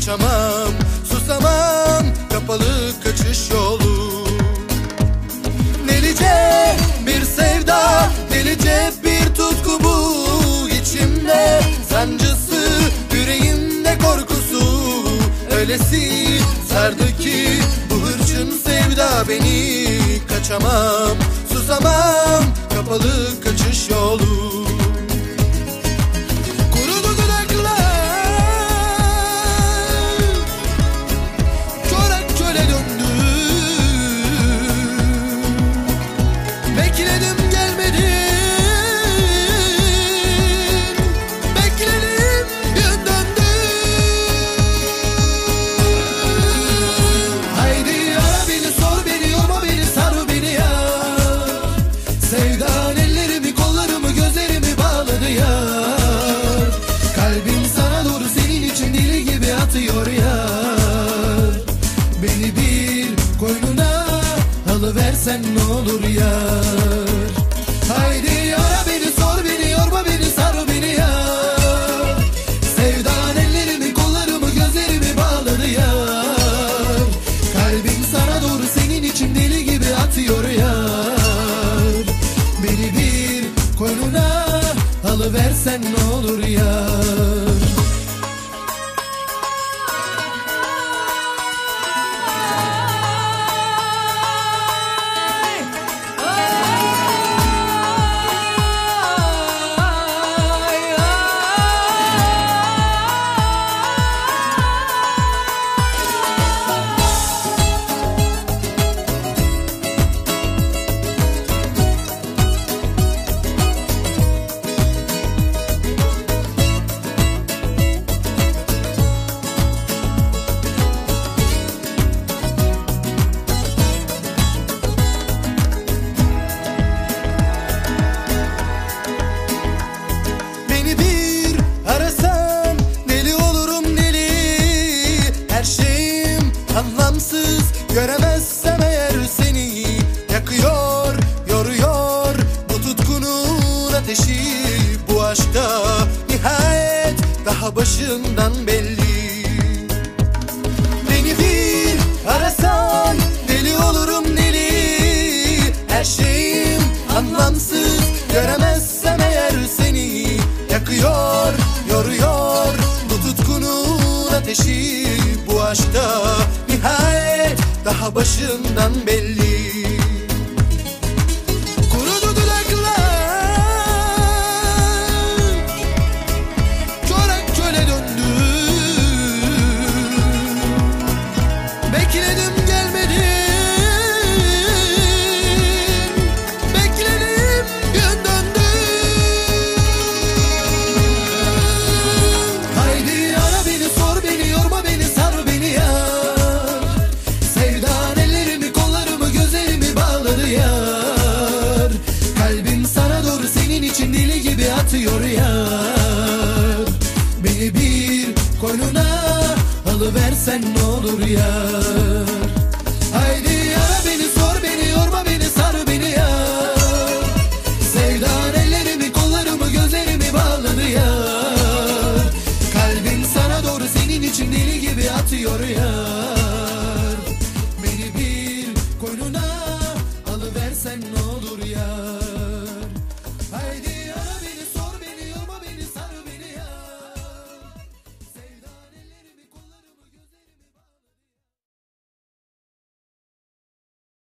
kaçamam, susamam, kapalı kaçış yolu. Delice bir sevda, delice bir tutku bu içimde, sancısı yüreğimde korkusu, öylesi sardı ki bu hırçın sevda beni. Kaçamam, susamam, kapalı kaçış yolu. Kurudu dudaklar, çorak çöle döndü. Bekledim gelmedin, bekledim yön döndün. Haydi ara beni, sor beni, yorma beni, sar beni ya. Sevdan ellerimi, kollarımı, gözlerimi bağladı ya. Kalbim sana doğru senin için deli gibi atıyor ya. Beni bir koynuna alıversen ne olur ya. Haydi ara beni, sor beni, yorma beni, sar beni ya. Sevdan ellerimi, kollarımı, gözlerimi bağladı ya. Kalbim sana doğru senin için deli gibi atıyor ya. Beni bir koynuna alıversen ne olur ya. Beni bir arasan deli olurum deli. Her şeyim anlamsız, göremezsem eğer seni. Yakıyor, yoruyor bu tutkunun ateşi. Bu aşkta nihayet daha başından belli. Beni bir arasan deli olurum deli. Her şeyim anlamsız, göremezsem eğer seni. Yakıyor, yoruyor bu tutkunun ateşi. Bu aşkta nihayet daha başından belli. Kurudu dudaklar, çorak çöle döndü. Bekledim gelmedin, bekledim yön döndün. Haydi ara beni, sor beni, yorma beni, sar beni ya. Sevdan ellerimi, kollarımı, gözlerimi bağladı yar. Kalbim sana doğru senin için deli gibi atıyor yar. Beni bir koynuna alıversen ne olur yar. Haydi ara beni, sor beni, yorma beni, sar beni ya. Sevdan ellerimi, kollarımı, gözlerimi bağladı yar. Kalbim sana doğru senin için deli gibi atıyor yar. Beni bir koynuna alıversen ne olur yar.